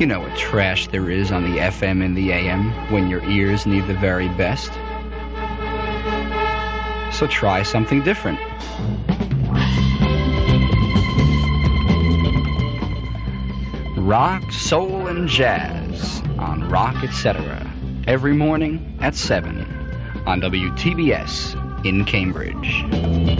know what trash there is on the FM and the AM when your ears need the very best. So try something different. Rock, soul, and jazz on Rock Etc. every morning at 7 on WTBS in Cambridge.